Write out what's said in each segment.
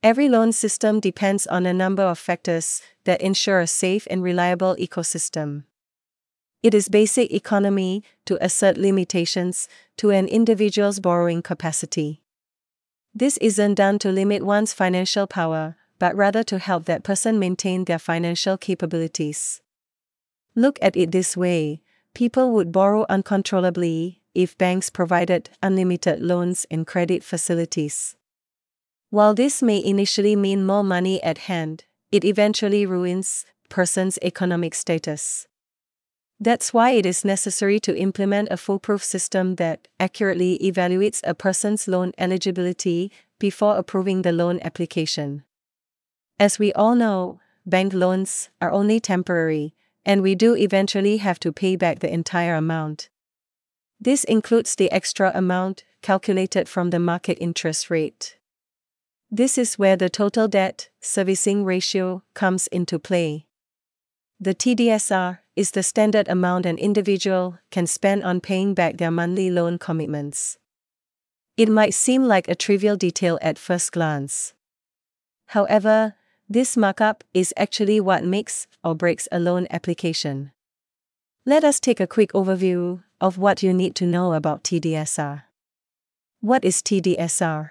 Every loan system depends on a number of factors that ensure a safe and reliable ecosystem. It is basic economy to assert limitations to an individual's borrowing capacity. This isn't done to limit one's financial power, but rather to help that person maintain their financial capabilities. Look at it this way: people would borrow uncontrollably if banks provided unlimited loans and credit facilities. While this may initially mean more money at hand, it eventually ruins a person's economic status. That's why it is necessary to implement a foolproof system that accurately evaluates a person's loan eligibility before approving the loan application. As we all know, bank loans are only temporary, and we do eventually have to pay back the entire amount. This includes the extra amount calculated from the market interest rate. This is where the total debt servicing ratio comes into play. The TDSR is the standard amount an individual can spend on paying back their monthly loan commitments. It might seem like a trivial detail at first glance. However, this markup is actually what makes or breaks a loan application. Let us take a quick overview of what you need to know about TDSR. What is TDSR?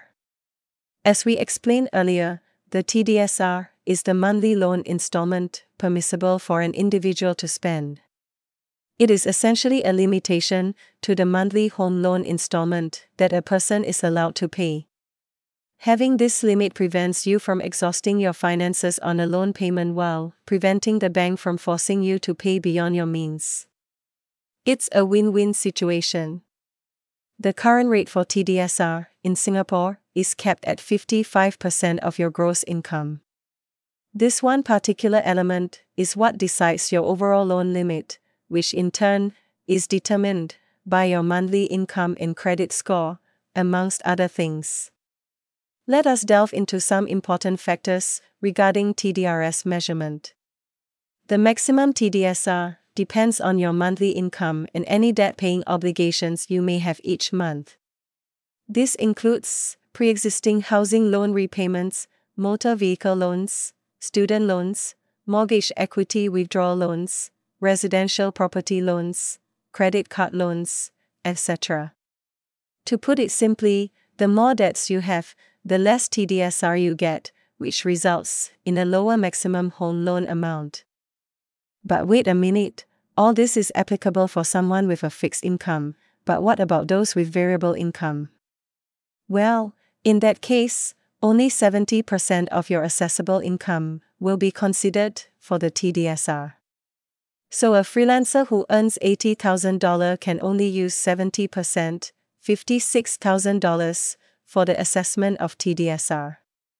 As we explained earlier, the TDSR is the monthly loan installment permissible for an individual to spend. It is essentially a limitation to the monthly home loan installment that a person is allowed to pay. Having this limit prevents you from exhausting your finances on a loan payment while preventing the bank from forcing you to pay beyond your means. It's a win-win situation. The current rate for TDSR in Singapore is capped at 55% of your gross income. This one particular element is what decides your overall loan limit, which in turn is determined by your monthly income and credit score, amongst other things. Let us delve into some important factors regarding TDRS measurement. The maximum TDSR depends on your monthly income and any debt-paying obligations you may have each month. This includes pre-existing housing loan repayments, motor vehicle loans, student loans, mortgage equity withdrawal loans, residential property loans, credit card loans, etc. To put it simply, the more debts you have, the less TDSR you get, which results in a lower maximum home loan amount. But wait a minute, all this is applicable for someone with a fixed income, but what about those with variable income? Well, in that case, only 70% of your assessable income will be considered for the TDSR. So a freelancer who earns $80,000 can only use 70%, $56,000, for the assessment of TDSR.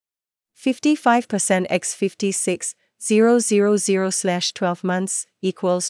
55% x 56,000/12 months equals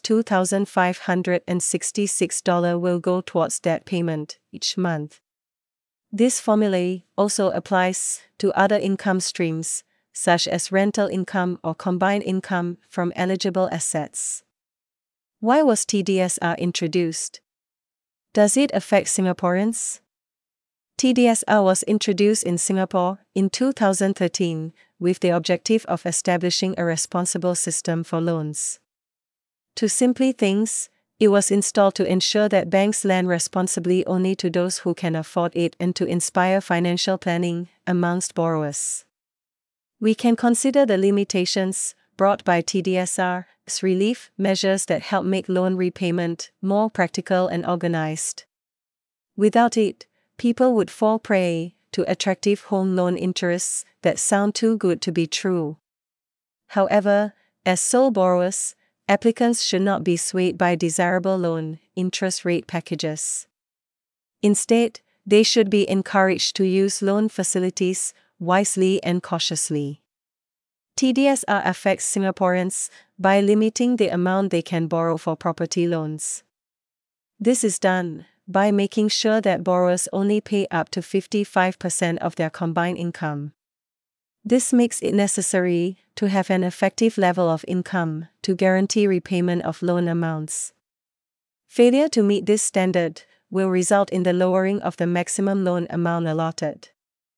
$2,566 will go towards debt payment each month. This formula also applies to other income streams, such as rental income or combined income from eligible assets. Why was TDSR introduced? Does it affect Singaporeans? TDSR was introduced in Singapore in 2013 with the objective of establishing a responsible system for loans. To simplify things, it was installed to ensure that banks lend responsibly only to those who can afford it and to inspire financial planning amongst borrowers. We can consider the limitations brought by TDSR as relief measures that help make loan repayment more practical and organized. Without it, people would fall prey to attractive home loan interests that sound too good to be true. However, as sole borrowers, applicants should not be swayed by desirable loan interest rate packages. Instead, they should be encouraged to use loan facilities wisely and cautiously. TDSR affects Singaporeans by limiting the amount they can borrow for property loans. This is done by making sure that borrowers only pay up to 55% of their combined income. This makes it necessary to have an effective level of income to guarantee repayment of loan amounts. Failure to meet this standard will result in the lowering of the maximum loan amount allotted.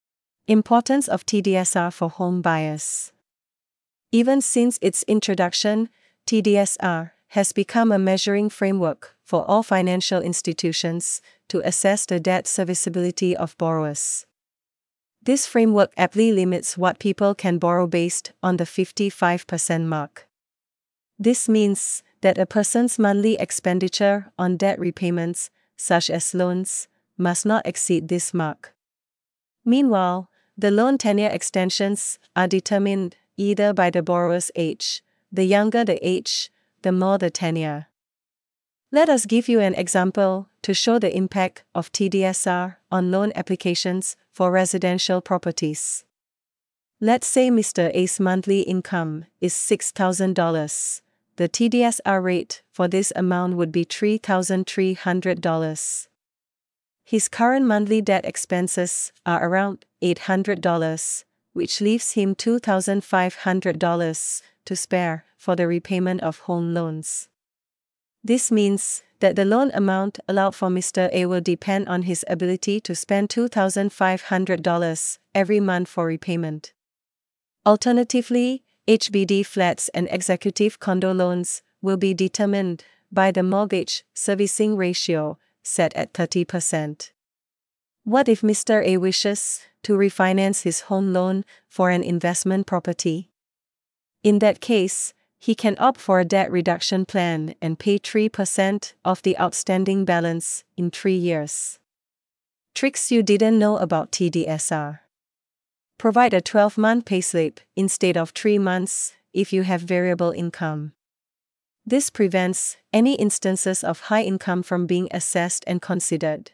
Importance of TDSR for home buyers. Even since its introduction, TDSR has become a measuring framework for all financial institutions to assess the debt serviceability of borrowers. This framework aptly limits what people can borrow based on the 55% mark. This means that a person's monthly expenditure on debt repayments, such as loans, must not exceed this mark. Meanwhile, the loan tenure extensions are determined either by the borrower's age. The younger the age, the more the tenure. Let us give you an example to show the impact of TDSR on loan applications for residential properties. Let's say Mr. A's monthly income is $6,000. The TDSR rate for this amount would be $3,300. His current monthly debt expenses are around $800, which leaves him $2,500 to spare for the repayment of home loans. This means that the loan amount allowed for Mr. A will depend on his ability to spend $2,500 every month for repayment. Alternatively, HBD flats and executive condo loans will be determined by the mortgage servicing ratio set at 30%. What if Mr. A wishes to refinance his home loan for an investment property? In that case, he can opt for a debt reduction plan and pay 3% of the outstanding balance in 3 years. Tricks you didn't know about TDSR. Provide a 12-month payslip instead of 3 months if you have variable income. This prevents any instances of high income from being assessed and considered.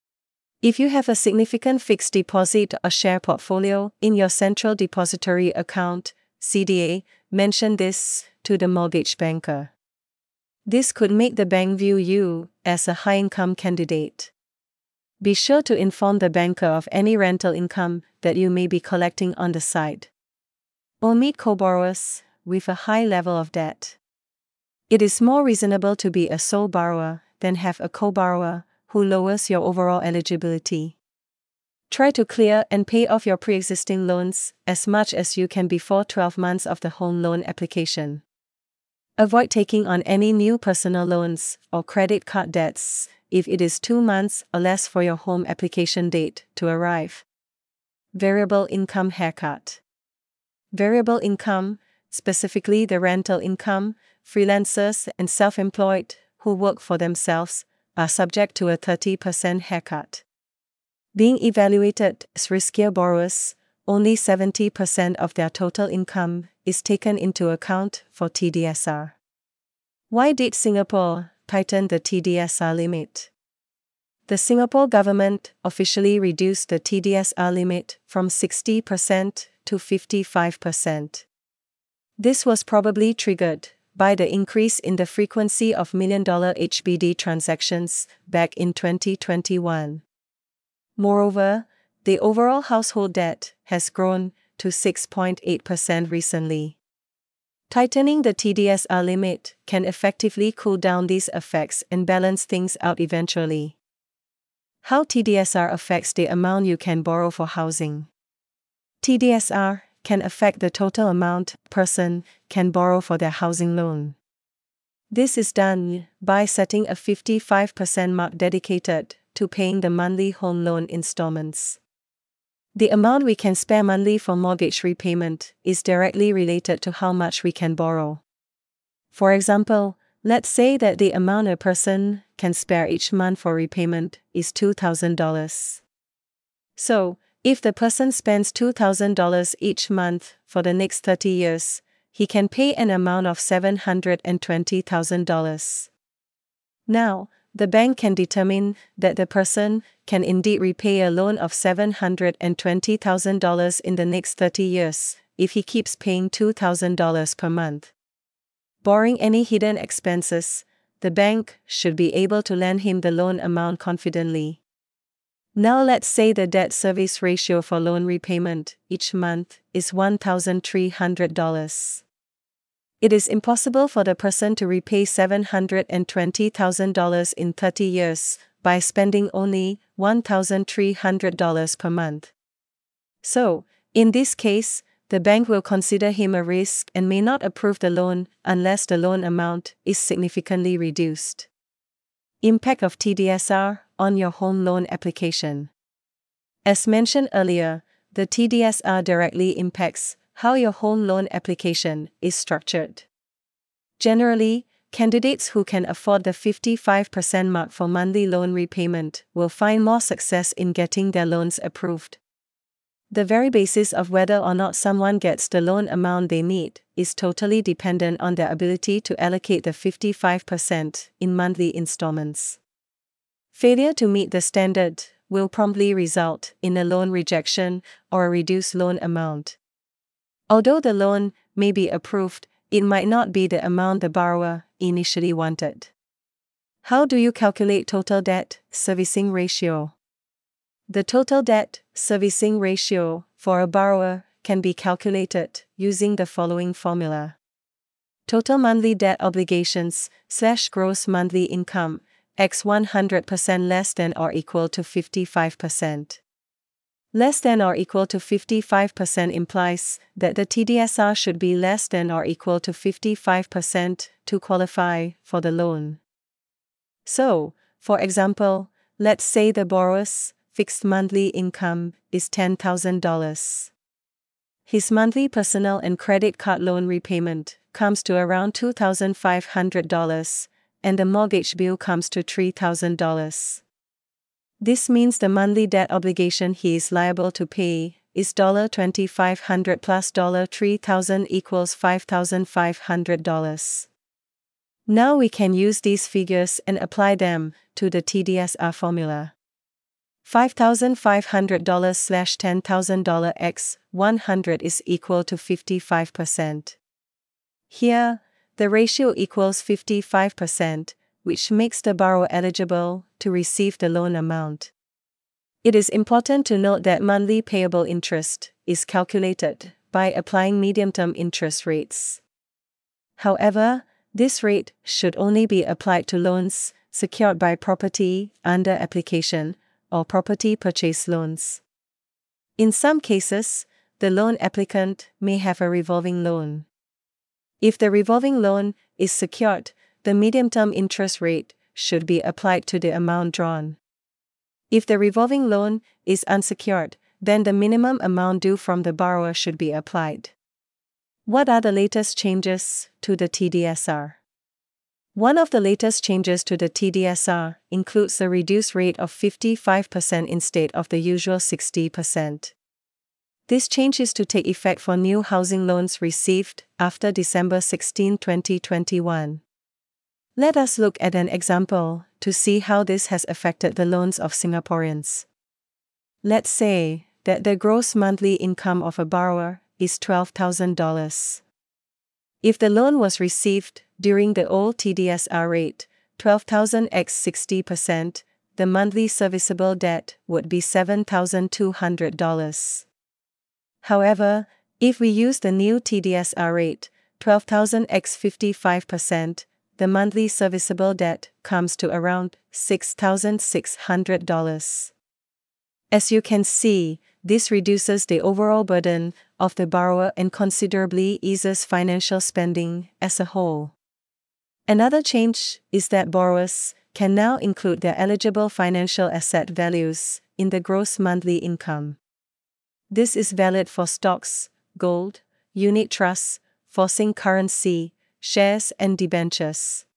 If you have a significant fixed deposit or share portfolio in your Central Depository Account, CDA, mention this to the mortgage banker. This could make the bank view you as a high-income candidate. Be sure to inform the banker of any rental income that you may be collecting on the side. Or meet co-borrowers with a high level of debt. It is more reasonable to be a sole borrower than have a co-borrower who lowers your overall eligibility. Try to clear and pay off your pre-existing loans as much as you can before 12 months of the home loan application. Avoid taking on any new personal loans or credit card debts if it is 2 months or less for your home application date to arrive. Variable income haircut. Variable income, specifically the rental income, freelancers and self-employed who work for themselves, are subject to a 30% haircut. Being evaluated as riskier borrowers, only 70% of their total income is taken into account for TDSR. Why did Singapore tighten the TDSR limit? The Singapore government officially reduced the TDSR limit from 60% to 55%. This was probably triggered by the increase in the frequency of million-dollar HBD transactions back in 2021. Moreover, the overall household debt has grown to 6.8% recently. Tightening the TDSR limit can effectively cool down these effects and balance things out eventually. How TDSR affects the amount you can borrow for housing. TDSR can affect the total amount a person can borrow for their housing loan. This is done by setting a 55% mark dedicated to paying the monthly home loan installments. The amount we can spare monthly for mortgage repayment is directly related to how much we can borrow. For example, let's say that the amount a person can spare each month for repayment is $2,000. So, if the person spends $2,000 each month for the next 30 years, he can pay an amount of $720,000. Now, the bank can determine that the person can indeed repay a loan of $720,000 in the next 30 years if he keeps paying $2,000 per month. Barring any hidden expenses, the bank should be able to lend him the loan amount confidently. Now let's say the debt service ratio for loan repayment each month is $1,300. It is impossible for the person to repay $720,000 in 30 years by spending only $1,300 per month. So, in this case, the bank will consider him a risk and may not approve the loan unless the loan amount is significantly reduced. Impact of TDSR on your home loan application. As mentioned earlier, the TDSR directly impacts how your home loan application is structured. Generally, candidates who can afford the 55% mark for monthly loan repayment will find more success in getting their loans approved. The very basis of whether or not someone gets the loan amount they need is totally dependent on their ability to allocate the 55% in monthly installments. Failure to meet the standard will promptly result in a loan rejection or a reduced loan amount. Although the loan may be approved, it might not be the amount the borrower initially wanted. How do you calculate total debt servicing ratio? The total debt servicing ratio for a borrower can be calculated using the following formula. Total monthly debt obligations / gross monthly income x 100% less than or equal to 55%. Less than or equal to 55% implies that the TDSR should be less than or equal to 55% to qualify for the loan. So, for example, let's say the borrower's fixed monthly income is $10,000. His monthly personal and credit card loan repayment comes to around $2,500, and the mortgage bill comes to $3,000. This means the monthly debt obligation he is liable to pay is $2,500 plus $3,000 equals $5,500. Now we can use these figures and apply them to the TDSR formula. $5,500 / $10,000 x 100 is equal to 55%. Here, the ratio equals 55%, which makes the borrower eligible to receive the loan amount. It is important to note that monthly payable interest is calculated by applying medium-term interest rates. However, this rate should only be applied to loans secured by property under application or property purchase loans. In some cases, the loan applicant may have a revolving loan. If the revolving loan is secured, the medium-term interest rate should be applied to the amount drawn. If the revolving loan is unsecured, then the minimum amount due from the borrower should be applied. What are the latest changes to the TDSR? One of the latest changes to the TDSR includes a reduced rate of 55% instead of the usual 60%. This change is to take effect for new housing loans received after December 16, 2021. Let us look at an example to see how this has affected the loans of Singaporeans. Let's say that the gross monthly income of a borrower is $12,000. If the loan was received during the old TDSR rate, 12,000 x 60%, the monthly serviceable debt would be $7,200. However, if we use the new TDSR rate, 12,000 x 55%, the monthly serviceable debt comes to around $6,600. As you can see, this reduces the overall burden of the borrower and considerably eases financial spending as a whole. Another change is that borrowers can now include their eligible financial asset values in the gross monthly income. This is valid for stocks, gold, unit trusts, foreign currency, shares and debentures.